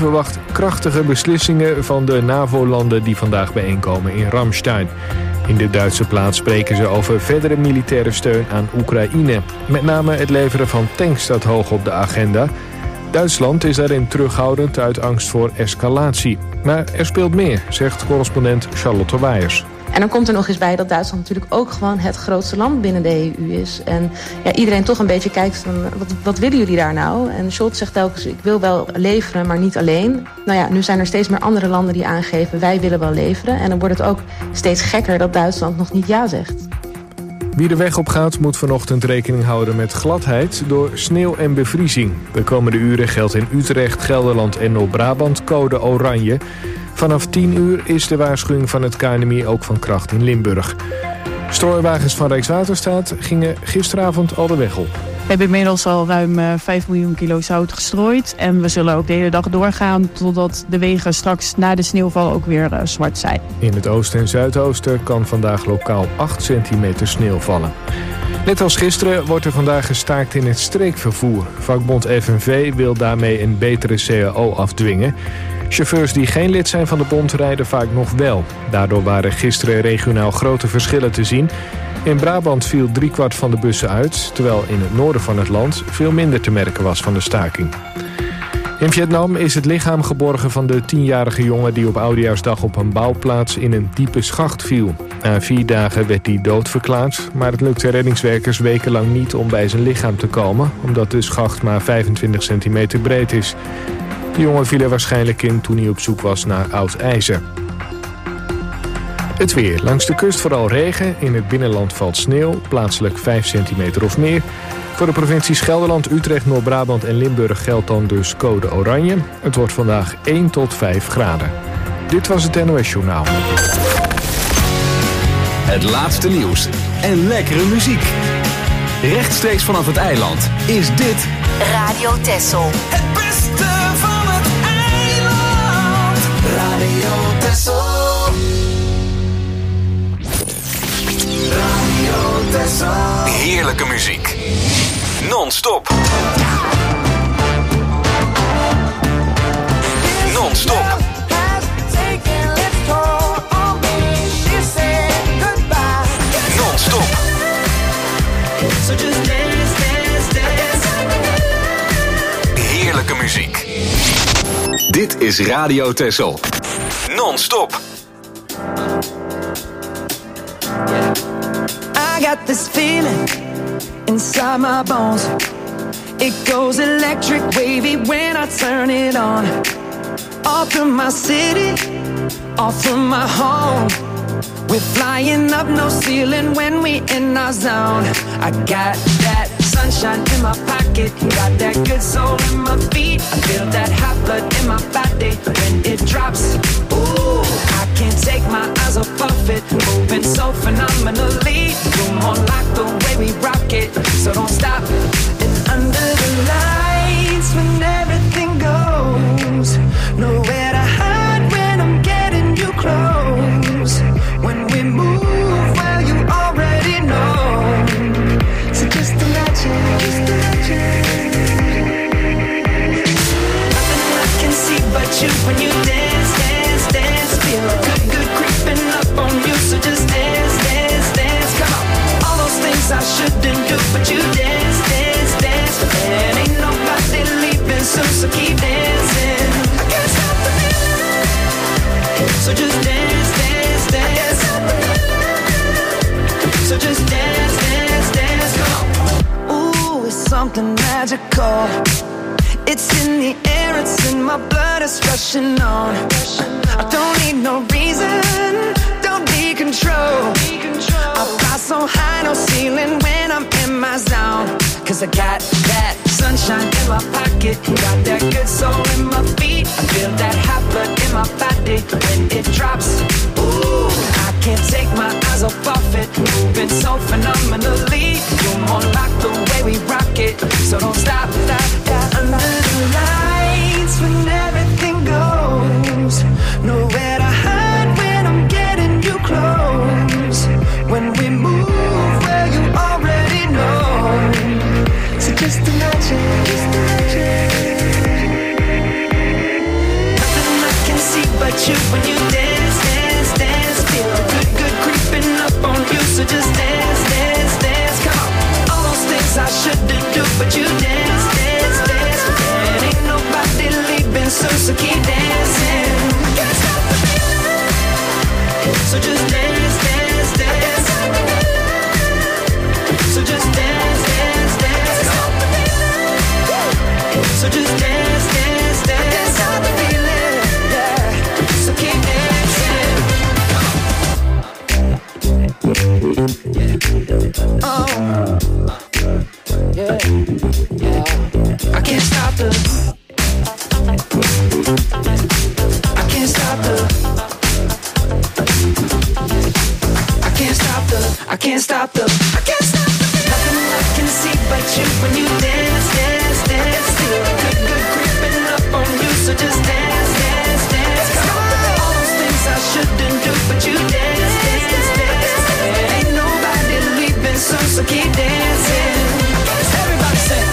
verwacht krachtige beslissingen van de NAVO-landen die vandaag bijeenkomen in Ramstein. In de Duitse plaats spreken ze over verdere militaire steun aan Oekraïne. Met name het leveren van tanks staat hoog op de agenda. Duitsland is daarin terughoudend uit angst voor escalatie. Maar er speelt meer, zegt correspondent Charlotte Wijers. En dan komt er nog eens bij dat Duitsland natuurlijk ook gewoon het grootste land binnen de EU is. En ja, iedereen toch een beetje kijkt van, wat willen jullie daar nou? En Scholz zegt telkens, ik wil wel leveren, maar niet alleen. Nou ja, nu zijn er steeds meer andere landen die aangeven, wij willen wel leveren. En dan wordt het ook steeds gekker dat Duitsland nog niet ja zegt. Wie de weg op gaat moet vanochtend rekening houden met gladheid door sneeuw en bevriezing. De komende uren geldt in Utrecht, Gelderland en Noord-Brabant code oranje. Vanaf 10 uur is de waarschuwing van het KNMI ook van kracht in Limburg. Strooiwagens van Rijkswaterstaat gingen gisteravond al de weg op. We hebben inmiddels al ruim 5 miljoen kilo zout gestrooid. En we zullen ook de hele dag doorgaan totdat de wegen straks na de sneeuwval ook weer zwart zijn. In het oosten en zuidoosten kan vandaag lokaal 8 centimeter sneeuw vallen. Net als gisteren wordt er vandaag gestaakt in het streekvervoer. Vakbond FNV wil daarmee een betere CAO afdwingen. Chauffeurs die geen lid zijn van de bond rijden vaak nog wel. Daardoor waren gisteren regionaal grote verschillen te zien. In Brabant viel 3/4 van de bussen uit, terwijl in het noorden van het land veel minder te merken was van de staking. In Vietnam is het lichaam geborgen van de 10-jarige jongen die op Oudejaarsdag op een bouwplaats in een diepe schacht viel. Na 4 dagen werd hij doodverklaard, maar het lukte reddingswerkers wekenlang niet om bij zijn lichaam te komen, omdat de schacht maar 25 centimeter breed is. De jongen viel er waarschijnlijk in toen hij op zoek was naar oud ijzer. Het weer. Langs de kust vooral regen. In het binnenland valt sneeuw. Plaatselijk 5 centimeter of meer. Voor de provincies Gelderland, Utrecht, Noord-Brabant en Limburg geldt dan dus code oranje. Het wordt vandaag 1 tot 5 graden. Dit was het NOS Journaal. Het laatste nieuws en lekkere muziek. Rechtstreeks vanaf het eiland is dit Radio Texel. Het beste van het eiland. Radio Texel. Radio Texel. heerlijke muziek. Non-stop. Non-stop. Non-stop. Heerlijke muziek. Dit is Radio Texel. Non-stop. I got this feeling inside my bones. It goes electric wavy when I turn it on. Off from my city, off from my home. We're flying up, no ceiling when we in our zone. I got that sunshine in my pocket, got that good soul in my feet. I feel that hot blood in my body when it drops. Ooh, I can't take my eyes off of it, moving so phenomenally. You're more like the way we rock it, so don't stop. And under the lights when everything goes, nowhere to hide when I'm getting you close. When we move, well, you already know. So just imagine, nothing I can see but you when you dance, dance, dance. Feel good, good creeping up on you. So just dance, dance, dance. Come on, all those things I shouldn't do, but you dance, dance, dance. And ain't nobody leaving soon, so keep dancing. I can't stop the feeling. So just dance, dance, dance. So just dance, dance, dance, come on. Ooh, it's something magical. It's in the air, it's in my blood, it's rushing on. I don't need no reason, don't need control. I fly so high, no ceiling when I'm in my zone. Cause I got that sunshine in my pocket, got that good soul in my feet. I feel that hot blood in my body when it drops. Ooh, I can't take my eyes off of it, moving so phenomenally. You're more like the way we rock it, so don't stop, stop, stop. Under the lights when everything goes, nowhere to hide when I'm getting you close. When we move, well, you already know. So just imagine, just imagine. you when you dance, dance, dance. Feel the good, good creeping up on you, so just dance, dance, dance. Come on, all those things I shouldn't do, but you dance, dance, dance. And ain't nobody leaving soon, so keep dancing. I can't stop the feeling, so just dance, dance, dance. So just dance, dance, dance. So just dance, dance, dance. I can't stop the feeling, yeah. So keep dancing. Oh, yeah, yeah. I can't stop the. I can't stop the. I can't stop the. I can't stop the. I can't stop the. Nothing I can see but you when you dance, dance, dance. Feel the good, good creeping up on you, so just dance, dance, dance. Come on, all those things I shouldn't do, but you dance, dance, dance. Ain't nobody leaving soon, so keep dancing. Everybody say.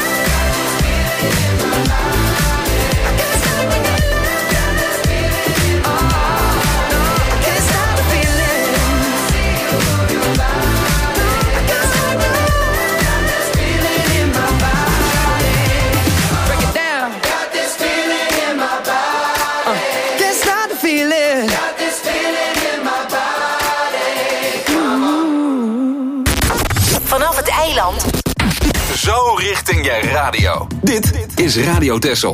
Vanaf het eiland. Zo richting je radio. Dit is Radio Texel.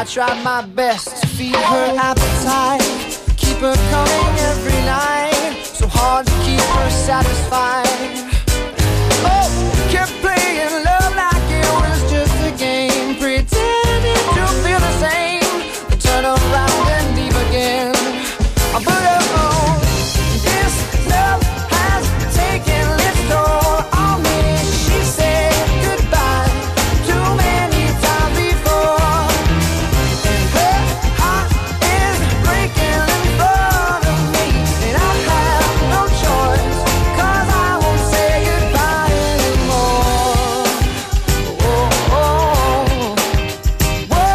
tried my best to feed her appetite, keep her coming every night, so hard to keep her satisfied. Oh, kept playing love like it was just a game, pretending to feel the same, then turn around and leave again. But oh, this love has taken its toll on me. She said goodbye too many times before, and her heart is breaking in front of me, and I have no choice, 'cause I won't say goodbye anymore. Oh, oh, whoa,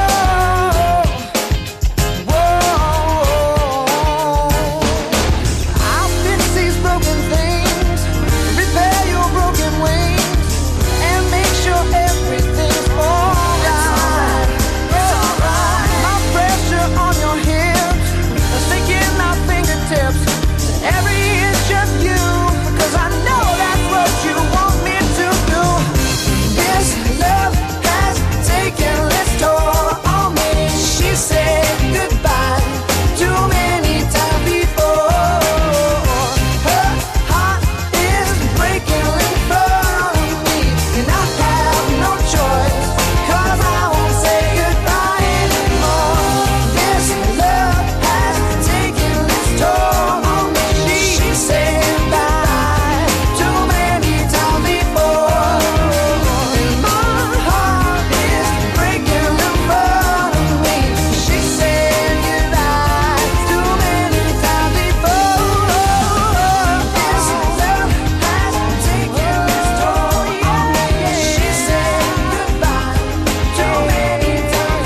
whoa. I'll fix these broken things, repair your broken wings, and make sure everything's alright. It's alright. My pressure on your hips, sinking my fingertips to every inch of you, 'cause I know that's what you want me to do. This love has taken its toll on me. She said goodbye too many times before. Her heart is breaking in front of me, and I have no choice, 'cause I won't say goodbye anymore. This love has taken its toll on me. She said goodbye too many times before, and my heart is breaking in front of me. She said goodbye too many times before. This love has taken its toll on me. She said goodbye too many times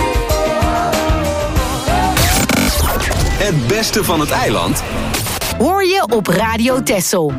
before. Het beste van het eiland Hoor je op Radio Texel.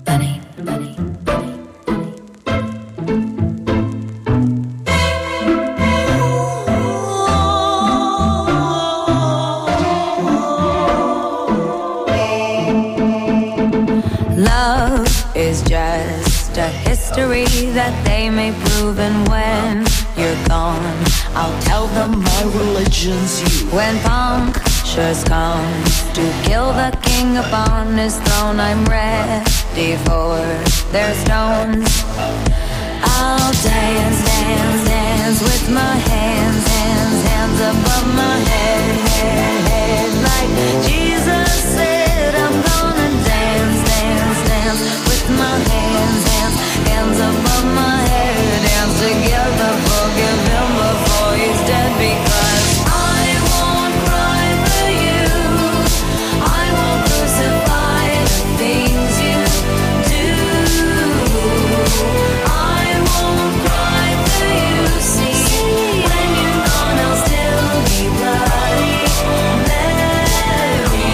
Love is just a history that they may prove, and when you're gone, I'll tell them my religion's you. When punctures come to kill the king upon his throne, I'm ready for their stones. I'll dance, dance, dance with my hands, hands, hands above my head, head, head. Like Jesus said, I'm gonna dance, dance, dance with my hands, hands, hands above my head. Dance together, forgive him before he's dead, because I won't cry for you, I won't crucify the things you do. I won't cry for you, see, when you're gone I'll still be bloody Mary.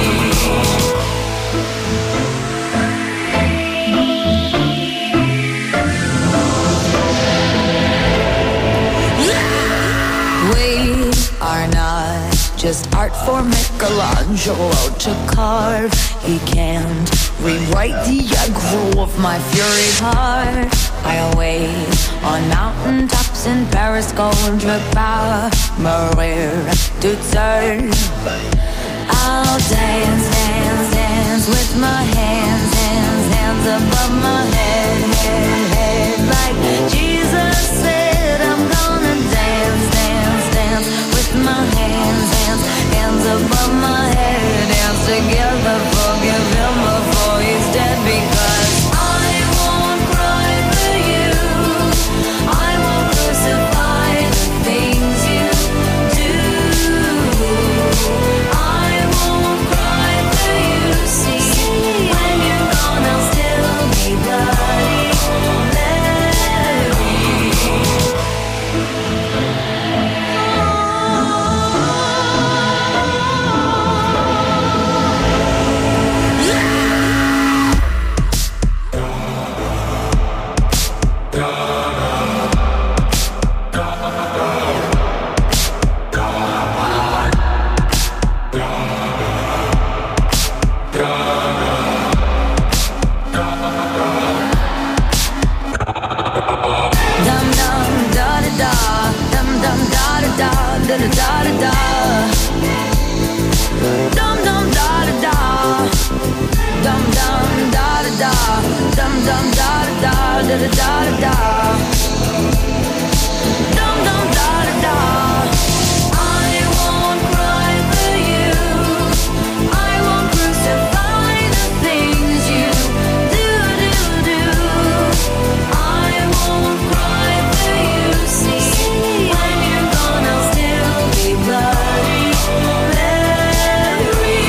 We are not just art for Michelangelo to carve. He can't rewrite the aggro of my fury heart. I'll wait on mountaintops in Paris, Gondra, Maria to turn. I'll dance, dance, dance with my hands, hands, hands above my head, head, head. Like Jesus said, I'm gonna dance, dance, dance with my hands, hands, hands above my head. Dance together, forgive him before he's dead, because I won't cry for you, I won't crucify the things you do. I won't cry for you, see, when you're gone I'll still be bloody Mary. Dum dum da da da, dum dum da da da, da da da da. da. Dum dum da da da. Dum dum da da da. Dum dum da da da da da da. Dum dum da da da. I won't cry for you. I won't crucify the things you do do do. I won't cry for you. See, when you're gone, I'll still be bloody Mary.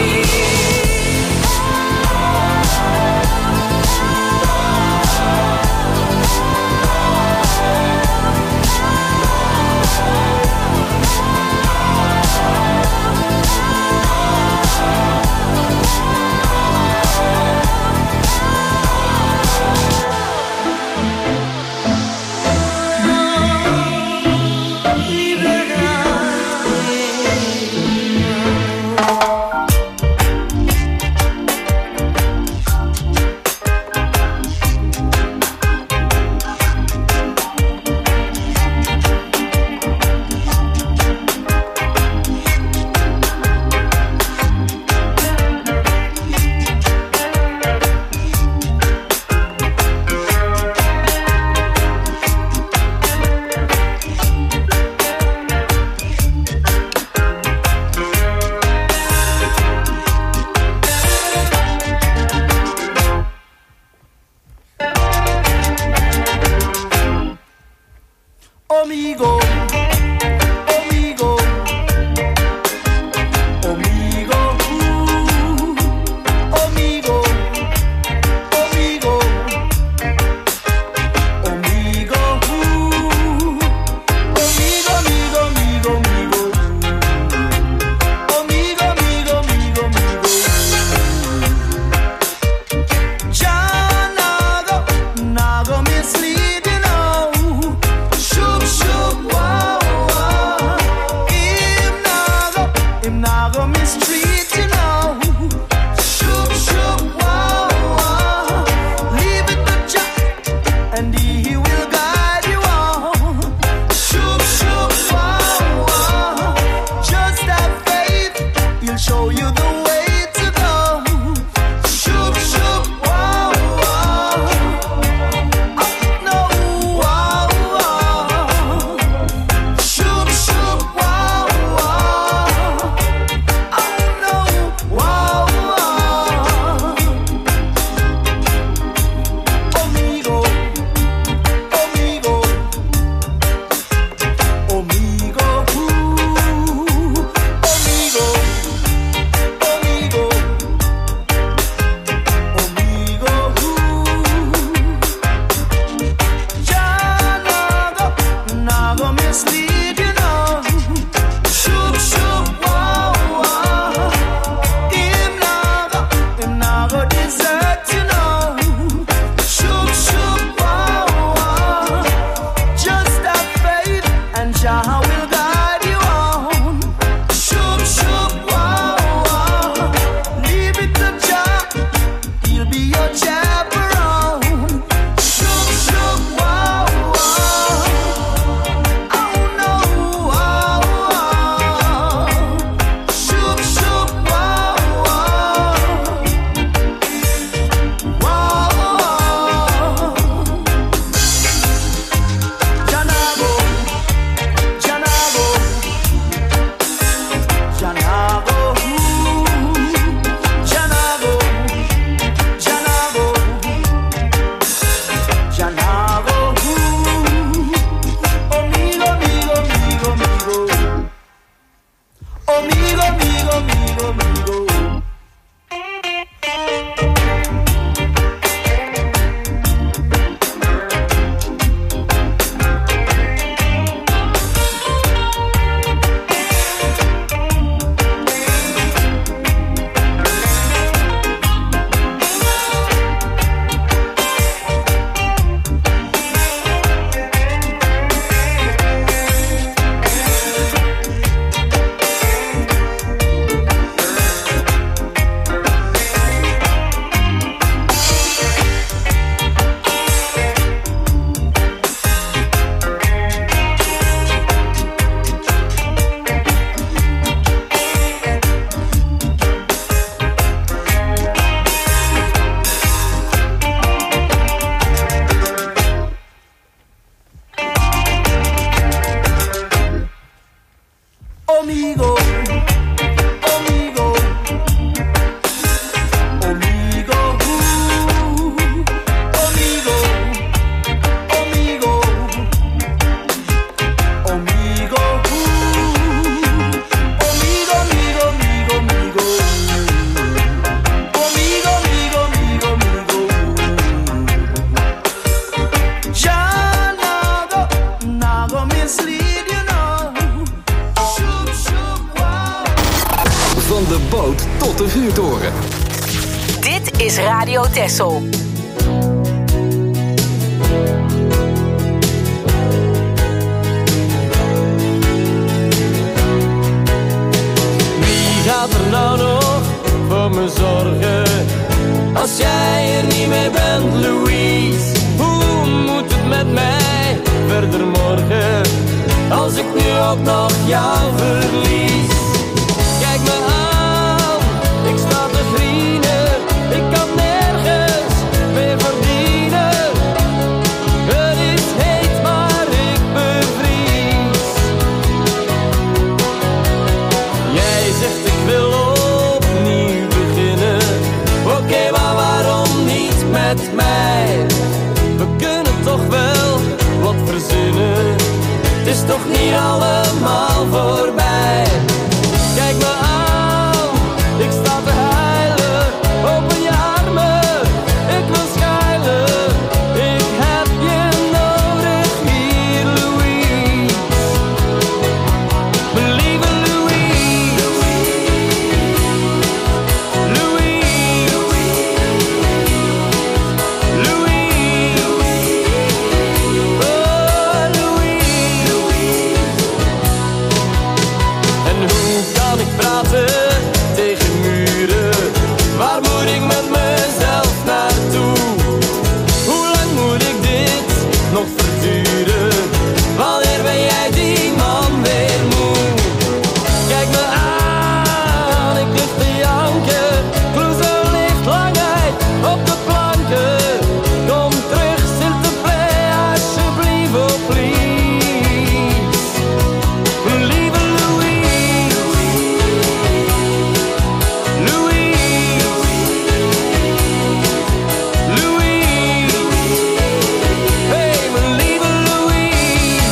tot de vuurtoren. Dit is Radio Texel. Wie gaat er nou nog voor me zorgen? Als jij er niet meer bent, Louise. Hoe moet het met mij verder morgen? Als ik nu ook nog jou verlies. Kijk me aan, ik sta te grienen. Ik kan nergens meer verdienen. Het is heet, maar ik bevries. Jij zegt ik wil opnieuw beginnen. Oké, maar waarom niet met mij? We kunnen toch wel wat verzinnen. Het is toch niet allemaal voorbij. Kijk me aan, ik sta te huilen. Open je armen, ik wil schuilen. Ik heb je nodig hier, Louise. Mijn lieve Louise. Louise. Louise. Oh, Louise. En hoe kan ik praten tegen muren? Waar moet ik met mezelf naartoe? Hoe lang moet ik dit nog verduren? Wanneer ben jij die man weer moe? Kijk me aan, ik lig te janken. Clouseau ligt lang uit op de planken. Kom terug, s'il te plaît, alsjeblieft, oh please. Lieve Louise. Louise. Louise. Hey, mijn lieve Louise.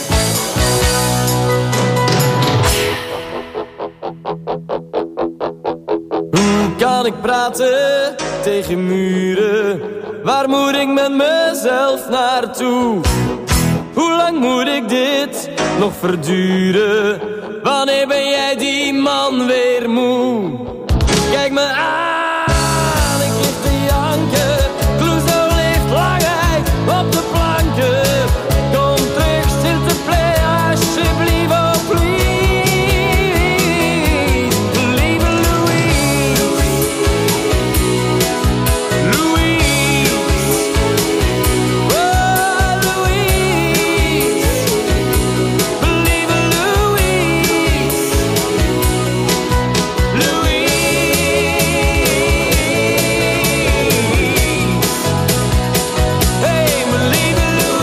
Hoe kan ik praten tegen muren? Waar moet ik met mezelf naartoe? Hoe lang moet ik dit nog verduren? Wanneer ben jij die man weer moe? Kijk me aan, ik lig te janken. Clouseau ligt lang uit op de planken. Kom terug, s'il te plaît, alsjeblieft, oh please. Lieve Louise. Louise. Oh, Louise. Lieve Louise. Hey, mijn lieve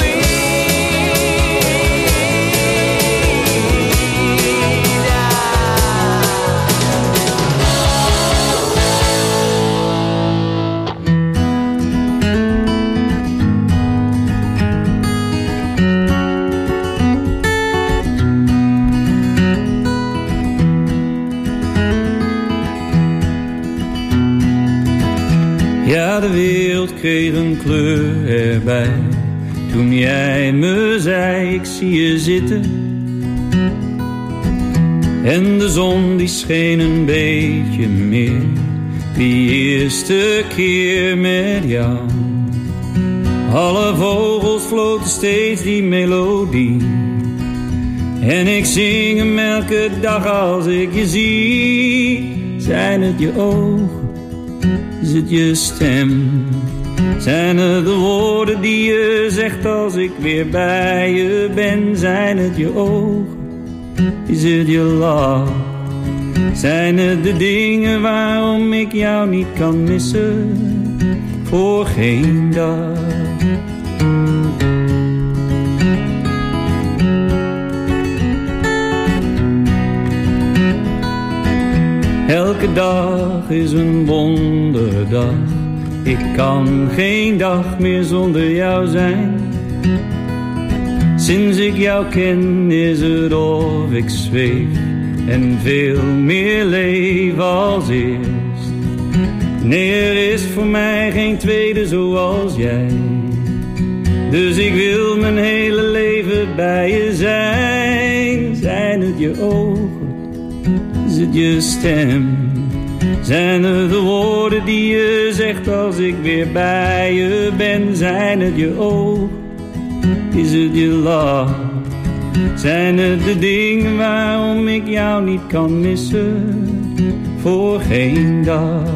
Ja, de wereld kreeg een kleur erbij. Toen jij me zei, ik zie je zitten. En de zon die scheen een beetje meer. Die eerste keer met jou. Alle vogels floten steeds die melodie. En ik zing hem elke dag als ik je zie. Zijn het je ogen? Is het je stem? Zijn het de woorden die je zegt als ik weer bij je ben? Zijn het je ogen? Is het je lach? Zijn het de dingen waarom ik jou niet kan missen? Voor geen dag. Elke dag is een wonderdag. Ik kan geen dag meer zonder jou zijn. Sinds ik jou ken is het of ik zweef en veel meer leef als eerst. Nee, er is voor mij geen tweede zoals jij. Dus ik wil mijn hele leven bij je zijn. Zijn het je ogen? Is het je stem? Zijn het de woorden die je zegt als ik weer bij je ben? Zijn het je oog? Is het je lach? Zijn het de dingen waarom ik jou niet kan missen? Voor geen dag.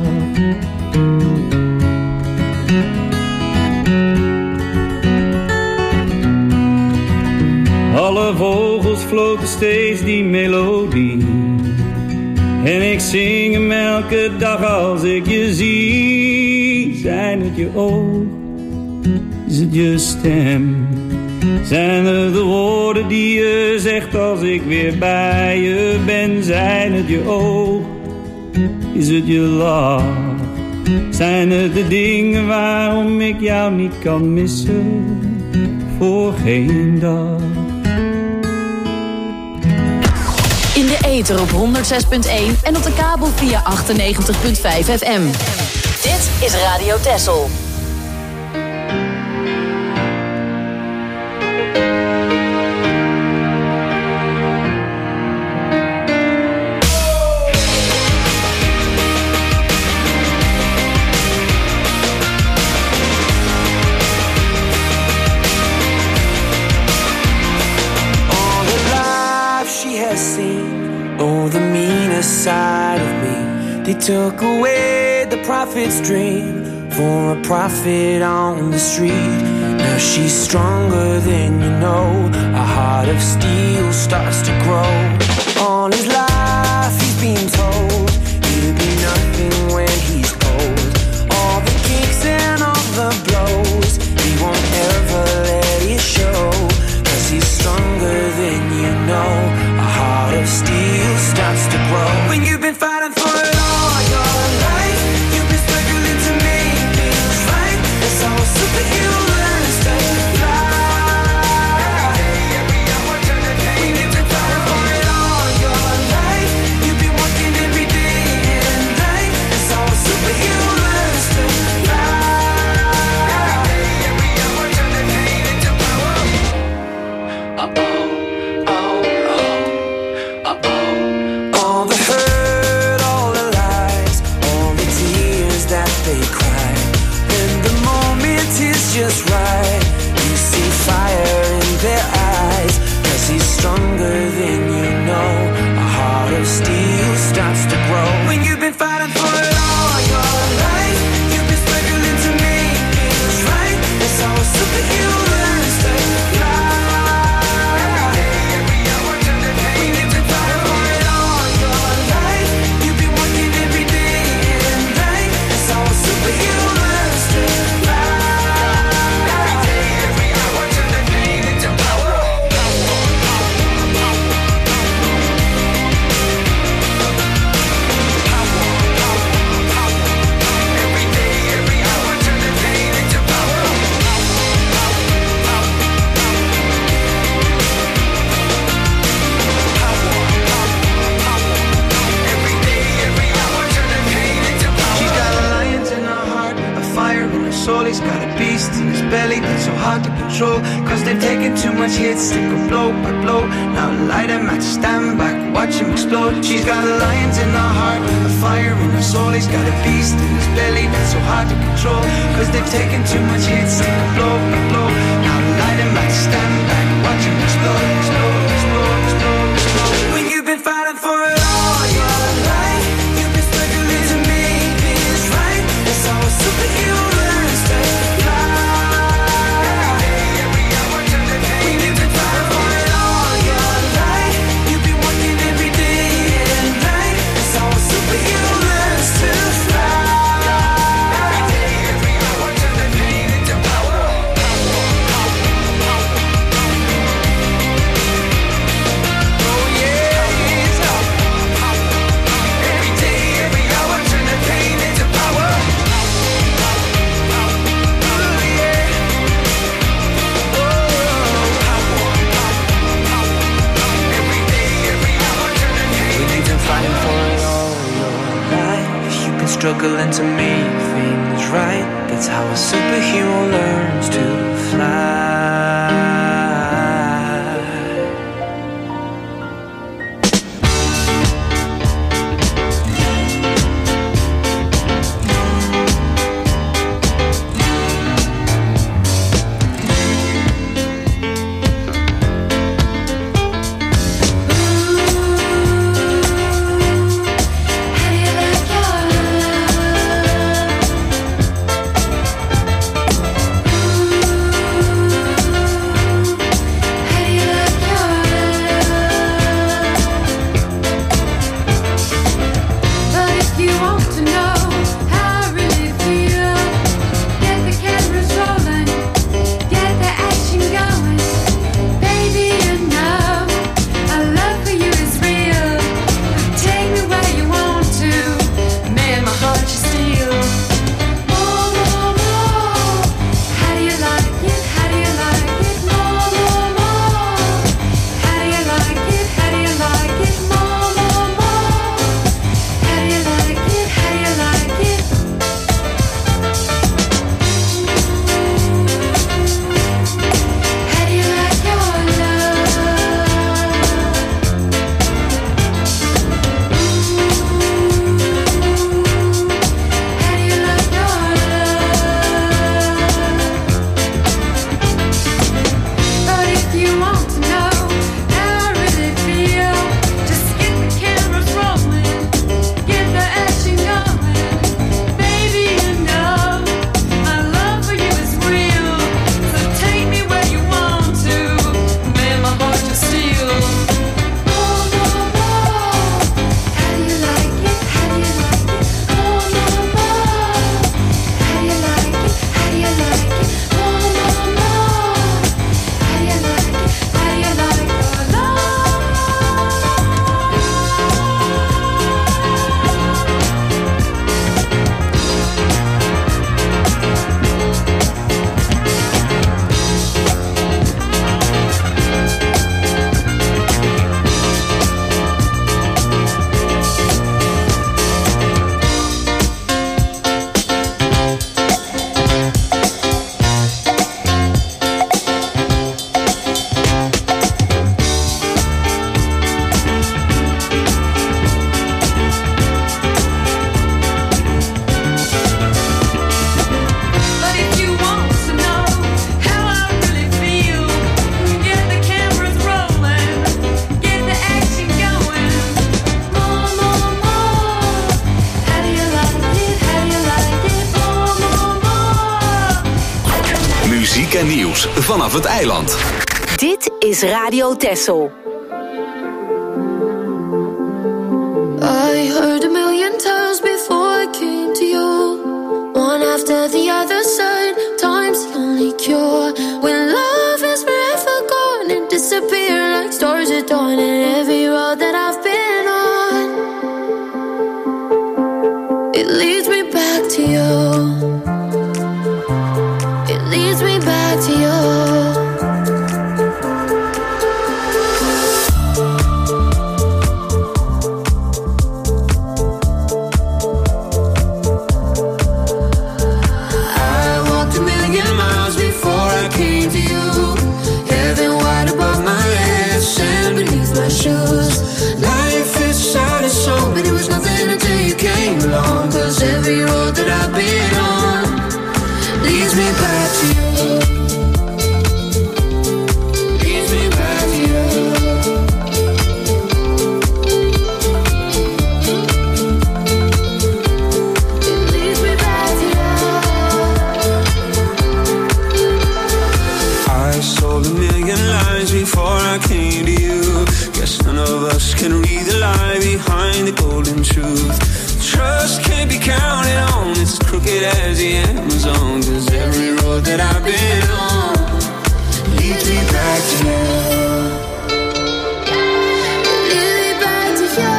Alle vogels floten steeds die melodie. En ik zing hem elke dag als ik je zie. Zijn het je oog? Is het je stem? Zijn het de woorden die je zegt als ik weer bij je ben? Zijn het je oog? Is het je lach? Zijn het de dingen waarom ik jou niet kan missen? Voor geen dag. In de ether op 106.1 en op de kabel via 98.5 FM. Dit is Radio Texel. Side of me, they took away the prophet's dream for a prophet on the street. Now she's stronger than you know. A heart of steel starts to grow. All his life he's been told he'll be nothing when he's old. All the kicks and all the blows, he won't ever let it show. 'Cause he's stronger than you know. A heart of steel starts to grow. When you've been fighting for it all your life, you've been struggling to make things right. That's how a superhero learns to fly. When you've been fighting for it all your life, you've been working every day and night. That's how a superhero learns to fly. All the hurt, all the lies, all the tears that they cry. When the moment is just right, you see fire in their eyes. 'Cause he's stronger than you know. A heart of steel starts to grow. When you've been fighting for it all your life, you've been struggling to make things right. That's how a superhero learns to fly. He's got a beast in his belly that's so hard to control. 'Cause they've taken too much hits, they go blow by blow. Now light him match, stand back, watch him explode. She's got a lion in her heart, a fire in her soul. He's got a beast in his belly that's so hard to control. 'Cause they've taken too much hits, they go blow by blow. Now light him match, stand back, watch him explode, explode, explode, explode, explode. When you've been fighting for it all your life, you've been struggling to make things right. That's how a superhero learns to fly. When you've been fighting for it all your life, you've been working every day and night. That's how a superhero learns to fly. Every hour turn the pain into power. Oh yeah, every day, every hour turn the pain into power. Fighting for it all your life, you've been struggling to make things right. That's how a superhero learns to fly. Weekendnieuws vanaf het eiland. Dit is Radio Texel. I heard a million times before I came to you. One after the other side, time's the only cure. When love is forever gone and disappear like stars at dawn. And every road that I've been on, it leads me back to you. It leads me back to you. Cause every road that I've been on leads me back to you. Leads me back to you. It leads me back to you. I sold a million lies before I came to you. Guess none of us can read the lie behind the golden truth. Trust can't be counted on, it's as crooked as the Amazon. Cause every road that I've been on leads me back to you. Leads me back to you.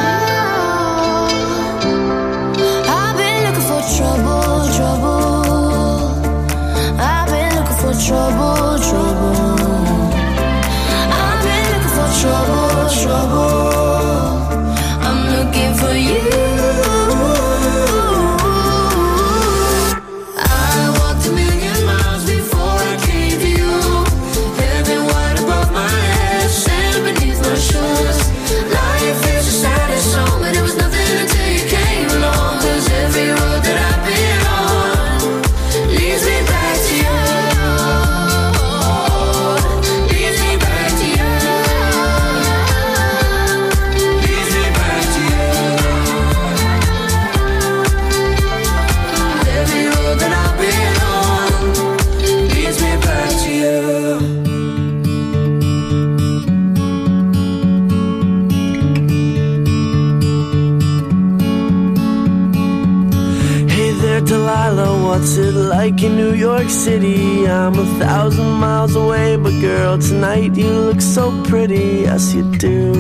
I've been looking for trouble, trouble. I've been looking for trouble, trouble. I've been looking for trouble, trouble. I'm looking for you. What's it like in New York City? I'm 1,000 miles away, but girl, tonight you look so pretty, yes you do.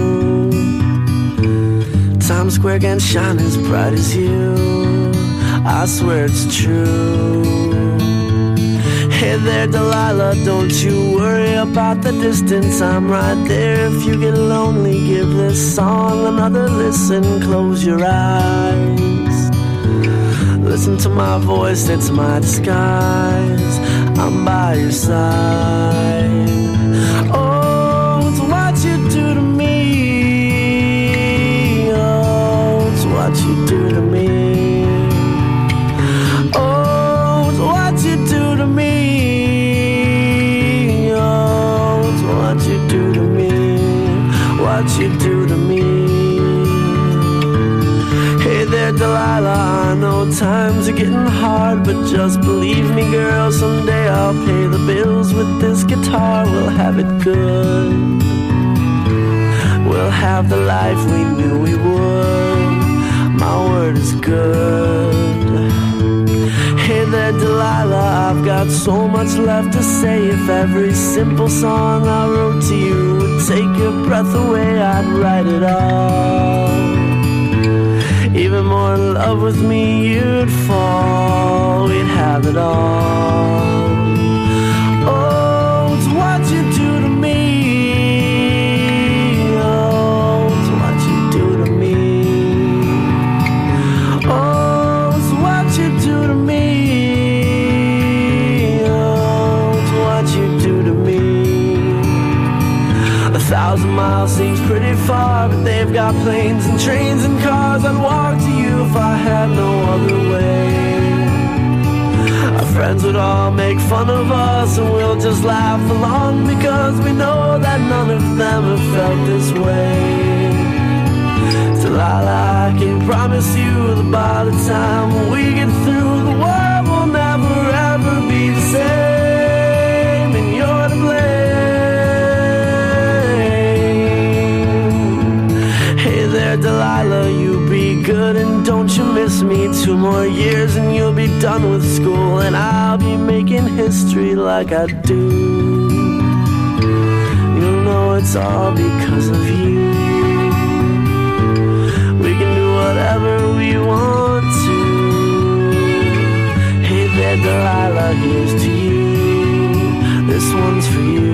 Times Square can't shine as bright as you, I swear it's true. Hey there, Delilah, don't you worry about the distance, I'm right there. If you get lonely, give this song another listen, close your eyes. Listen to my voice, it's my disguise. I'm by your side. Oh, it's what you do to me. Oh, it's what you do to me. Oh, it's what you do to me. Oh, it's what you do to me. What you do to me. Hey there, Delilah, I know times are getting hard, but just believe me, girl, someday I'll pay the bills with this guitar. We'll have it good. We'll have the life we knew we would. My word is good. Hey there, Delilah, I've got so much left to say. If every simple song I wrote to you would take your breath away, I'd write it all. Even more in love with me, you'd fall. We'd have it all. Oh, it's what you do to me. Oh, it's what you do to me. Oh, it's what you do to me. Oh, it's what you do to me. 1,000 miles seems pretty far, but they've got planes and trains and cars. I'd walk to you if I had no other way. Our friends would all make fun of us, and we'll just laugh along, because we know that none of them have felt this way. Delilah, I can promise you that by the time we get through, the world will never ever be the same. there, Delilah, you be good and don't you miss me. 2 more years and you'll be done with school, and I'll be making history like I do. You know it's all because of you. We can do whatever we want to. Hey there, Delilah, here's to you. This one's for you.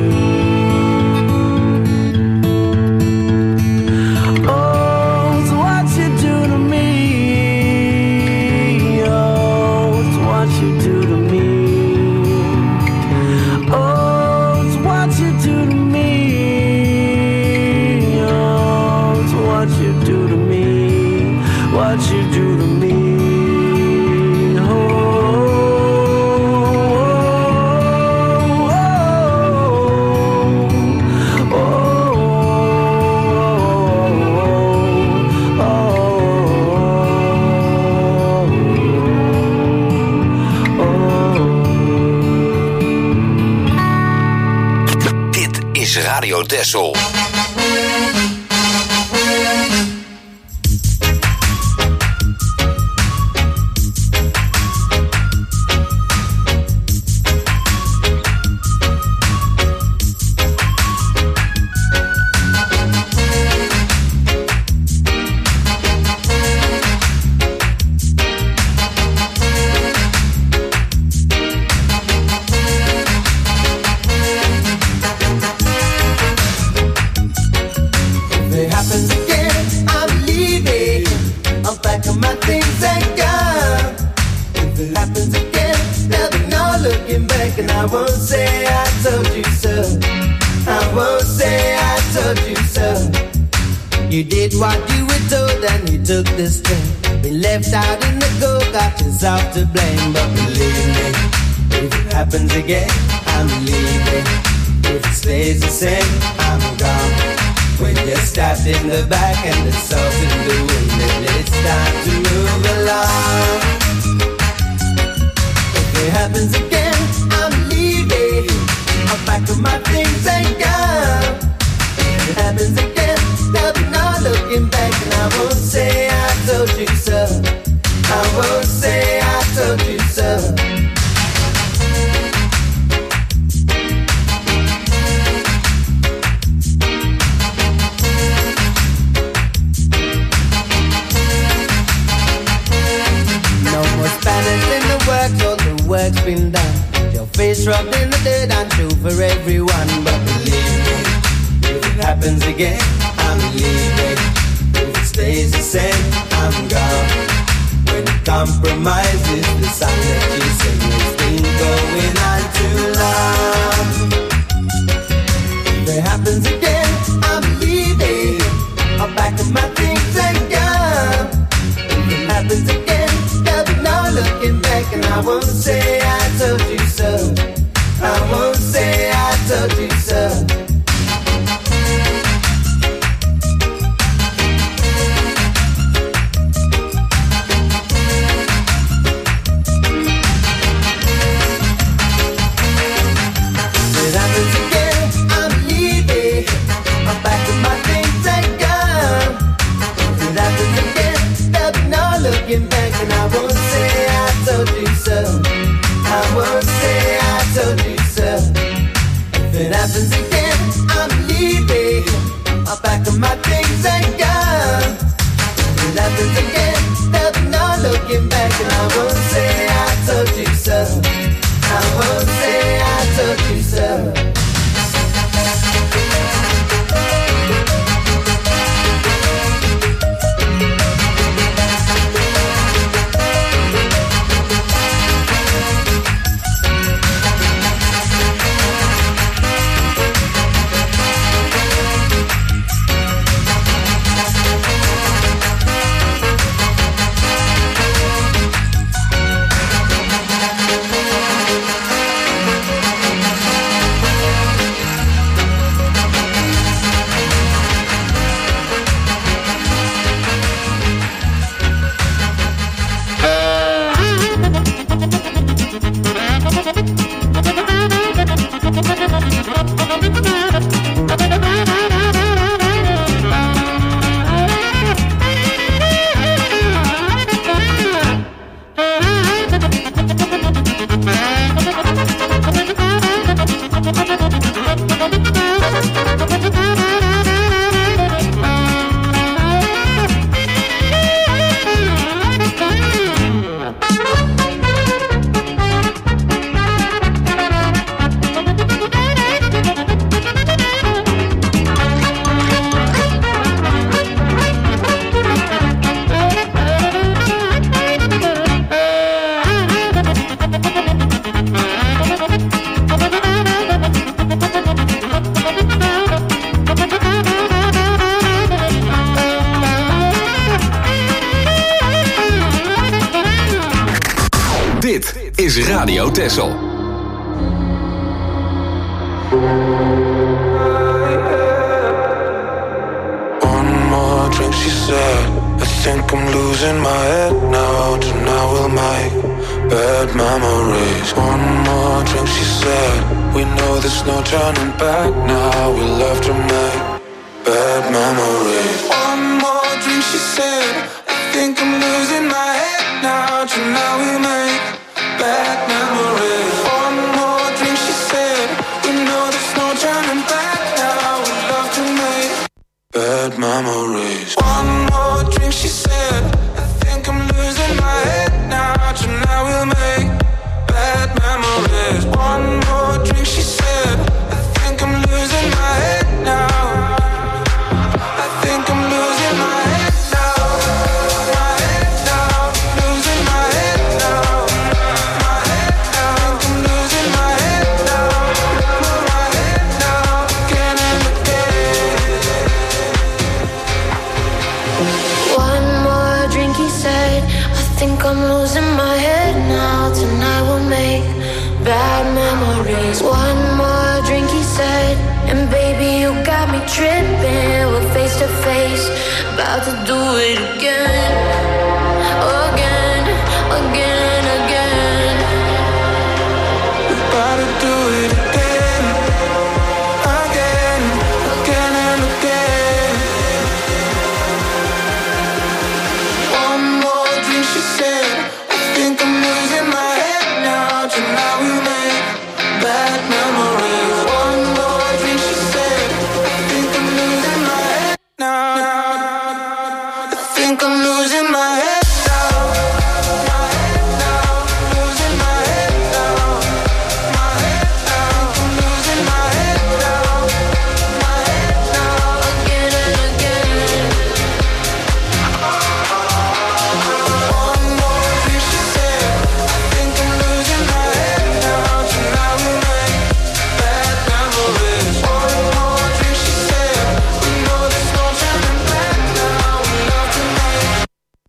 Radio Texel. You did what you were told and you took the strain. Been left out in the cold, got yourself to blame. But believe me, if it happens again, I'm leaving. If it stays the same, I'm gone. When you're stabbed in the back and the salt in the wind, then it's time to move along. If it happens again, I'm leaving. I'll pack up my things and go. If it happens again, there'll be no looking back, and I won't say I told you so. I won't say I told you so. No more Spanish in the works, all the work's been done. Your face rubbed in the dirt and true for everyone. But believe me, if it happens again, I'm leaving. If it stays the same, I'm gone. When it compromises the song that you sing, it's been going on too long. If it happens again, I'm leaving. I'll pack up my things and go. If it happens again, there'll be no looking back, and I won't say I told you so. I won't say I told you so. is Radio Texel. One more drink, she said. I think I'm losing my head now. Tonight we'll make bad memories. One more drink, she said. We know there's no turning back now. We'll have to make bad memories. One more drink, she said. I think I'm losing my head now. Tonight we'll make bad memories. One more drink, she said. We know there's no turning back now. We'll have to make bad memories. One more drink, she said. I think I'm losing my head now. Tonight we'll make bad memories. One more drink, she said. I think I'm losing my head now. I think I'm losing my head now. My head now. Losing my head now. My head now. I think I'm losing my head now. My head now. Again and again. One more drink, he said. I think I'm losing my head now. Tonight we'll make bad memories. One more drink, he said. And baby, you got me tripping. We're face to face, about to do it again. Again, again, again. We're about to do it again. Again, again and again. One more drink, she said. I think I'm losing my head now. Tonight we make bad memories. One more drink, she said. I think I'm losing my head now. I think I'm losing my head now. My head now. Losing my head now. My head now. I'm losing my head now. My head now. Again and again. One more drink, she said. I think I'm losing my head now. Tonight we make bad memories. One more drink, she said. We know there's no turning back now. We love to make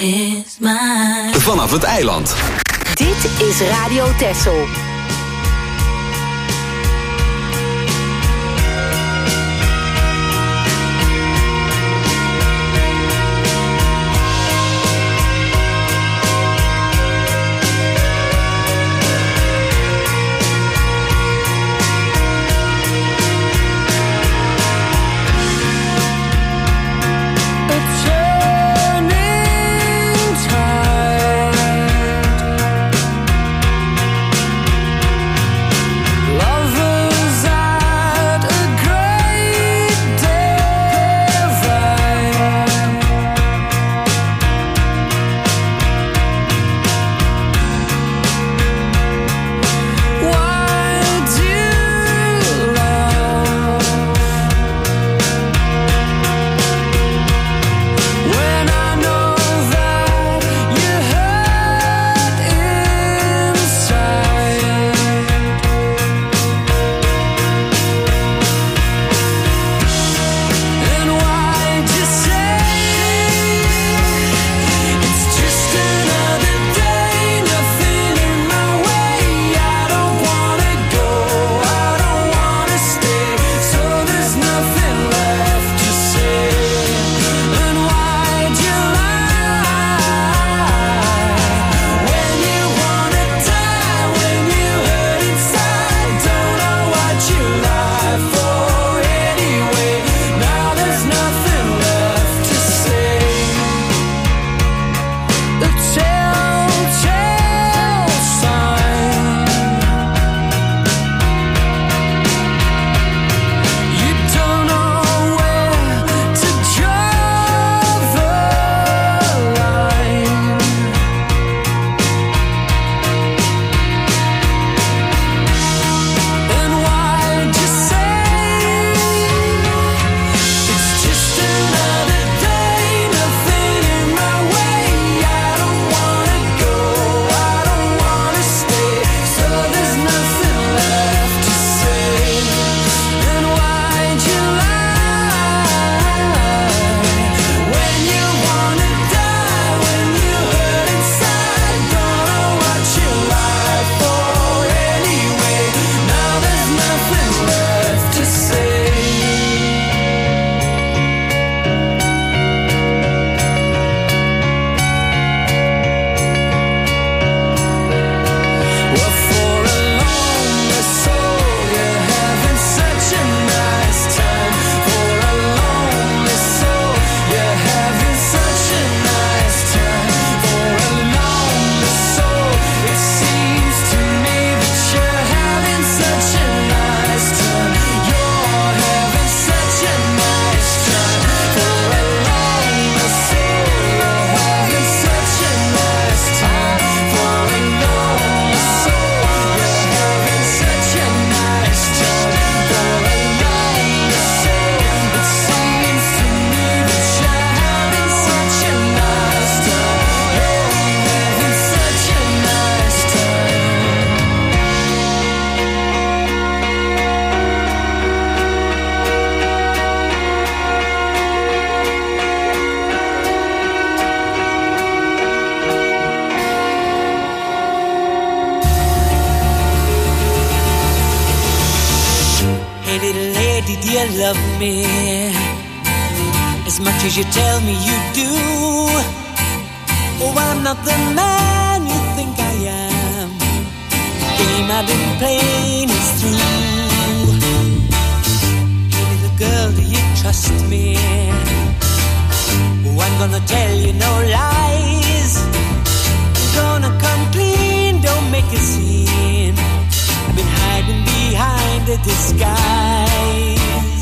is mine. Vanaf het eiland. Dit is Radio Texel. love me as much as you tell me you do. Oh, I'm not the man you think I am. The game I've been playing is through. Hey, little girl, do you trust me? Oh, I'm gonna tell you no lies. I'm gonna come clean, don't make a scene. I've been hiding behind a disguise.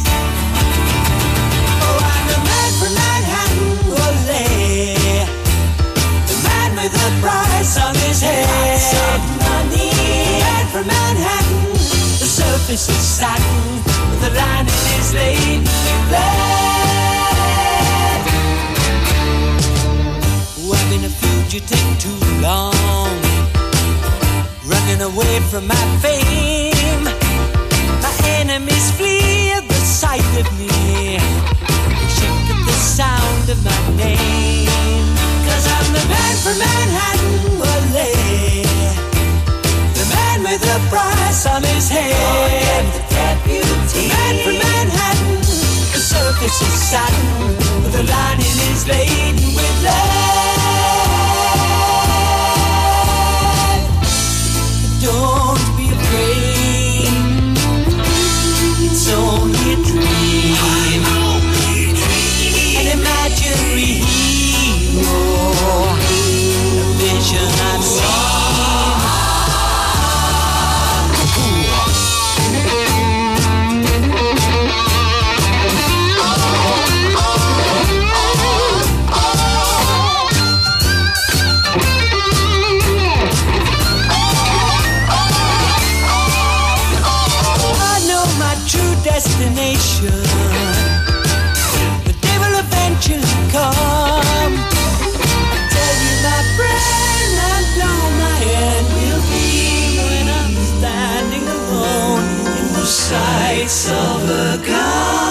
Oh, I'm the man from Manhattan, ole. The man with the price on his head. Money. The man from Manhattan, the surface is satin, with the lining is laden with lead. Oh, I've been a fugitive too long, running away from my fame. My enemies flee at the sight of me. They shake at the sound of my name. 'Cause I'm the surface is satin, but the lining is laden with lead. Don't be afraid, it's only a dream. I'm only a dream. An imaginary hero, a vision I've seen. Destination, the day will eventually come. I tell you, my friend, I know my end will be when I'm standing alone in the sights of a gun.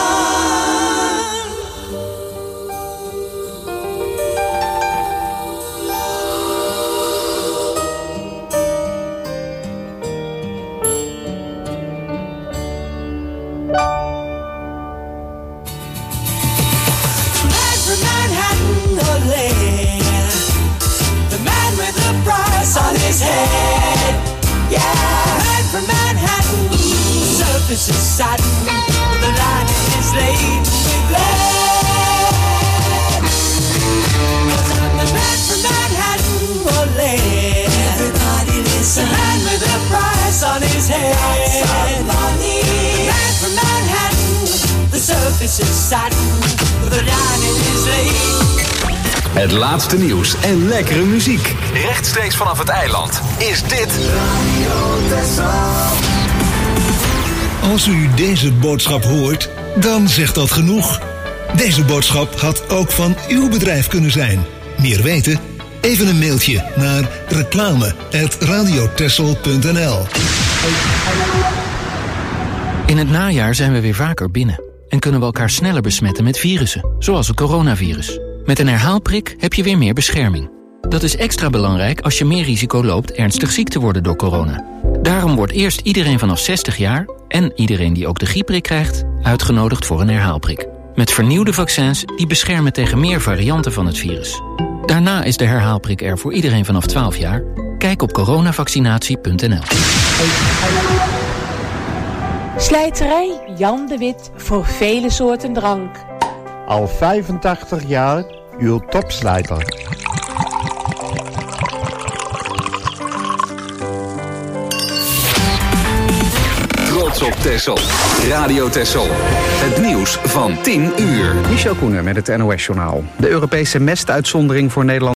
On his head, yeah, man from Manhattan, surface is satin, but the lining is laid with lead. 'Cause I'm the man from Manhattan, oh lead. Everybody listen, the man with a price on his head. The man from Manhattan, the surface is satin, but the lining is laid. Het laatste nieuws en lekkere muziek. Rechtstreeks vanaf het eiland is dit Radio Texel. Als u deze boodschap hoort, dan zegt dat genoeg. Deze boodschap had ook van uw bedrijf kunnen zijn. Meer weten? Even een mailtje naar reclame@radiotexel.nl. In het najaar zijn we weer vaker binnen en kunnen we elkaar sneller besmetten met virussen, zoals het coronavirus. Met een herhaalprik heb je weer meer bescherming. Dat is extra belangrijk als je meer risico loopt ernstig ziek te worden door corona. Daarom wordt eerst iedereen vanaf 60 jaar en iedereen die ook de griepprik krijgt uitgenodigd voor een herhaalprik. Met vernieuwde vaccins die beschermen tegen meer varianten van het virus. Daarna is de herhaalprik er voor iedereen vanaf 12 jaar. Kijk op coronavaccinatie.nl. Slijterij Jan de Wit voor vele soorten drank. Al 85 jaar uw topslijter. Trots op Texel. Radio Texel. Het nieuws van 10 uur. Michel Koenen met het NOS-journaal. De Europese mestuitzondering voor Nederland